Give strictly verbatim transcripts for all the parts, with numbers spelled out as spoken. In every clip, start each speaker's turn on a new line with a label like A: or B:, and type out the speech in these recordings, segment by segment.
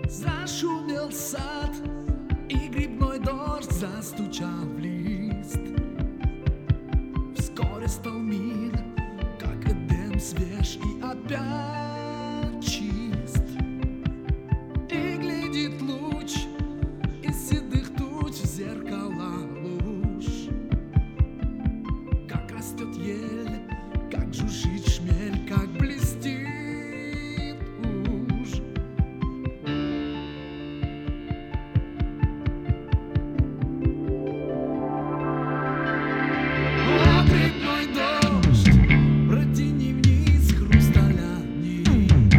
A: Зашумел сад, и грибной дождь застучал в лист. Вскоре стал мир, как Эдем, свеж и опять чист. И глядит луч из седых туч в зеркала луж. Как растет ель, как жужжит шмель, как блестит уж. О, грибной дождь, протяни вниз хрусталя нить.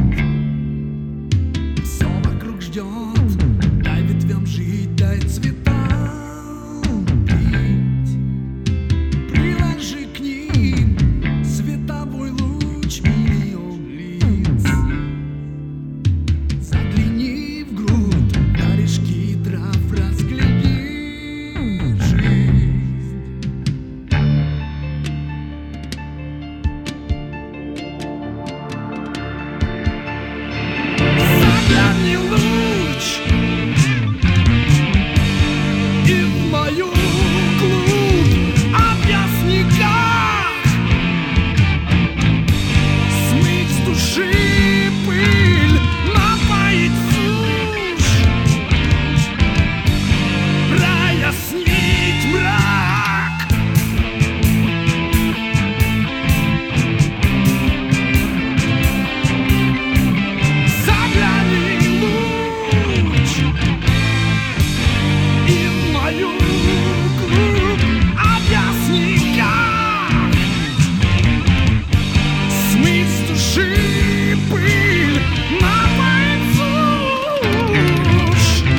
A: Все вокруг ждет, дай ветвям жить, дай цветам пить. Приложи к ним световой луч миллион лиц. Загляни в грудь, корешки трав, разгляди жизнь. Загляни луч и в мою глубь, объясни, как смыть с души пыль, напоить сушь, прояснить мрак. Загляни луч и в мою глубь, объясни, как смыть с души пыль, напоить сушь,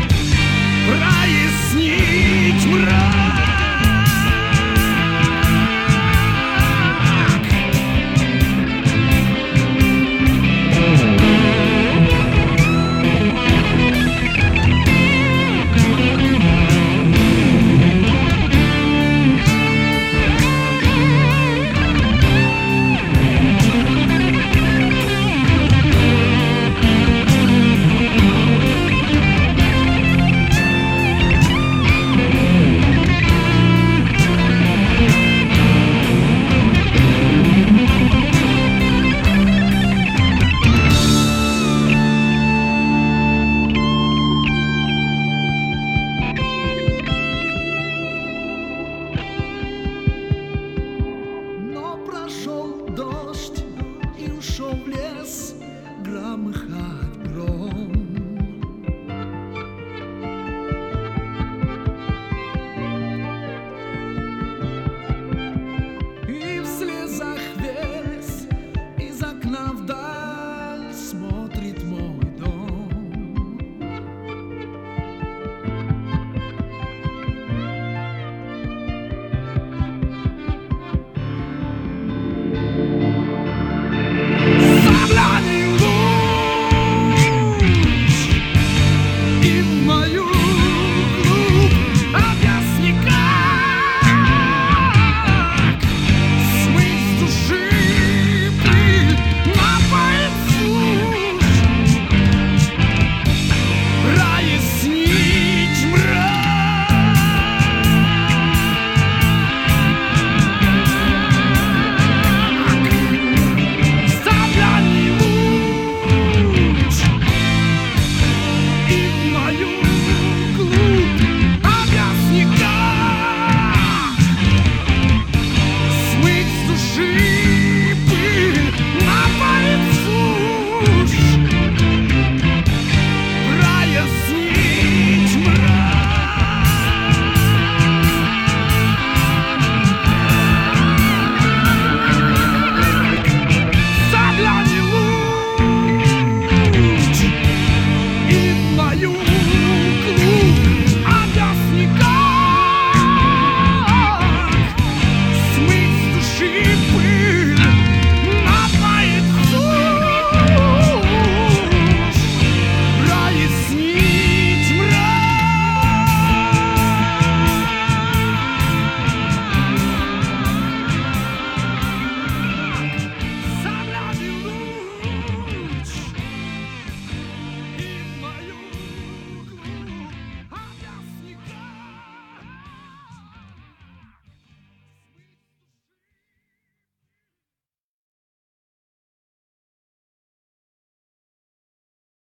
A: прояснить мрак. Но прошел дождь и ушел в лес громыхать гром. И в слезах весь из окна вдаль смотрит.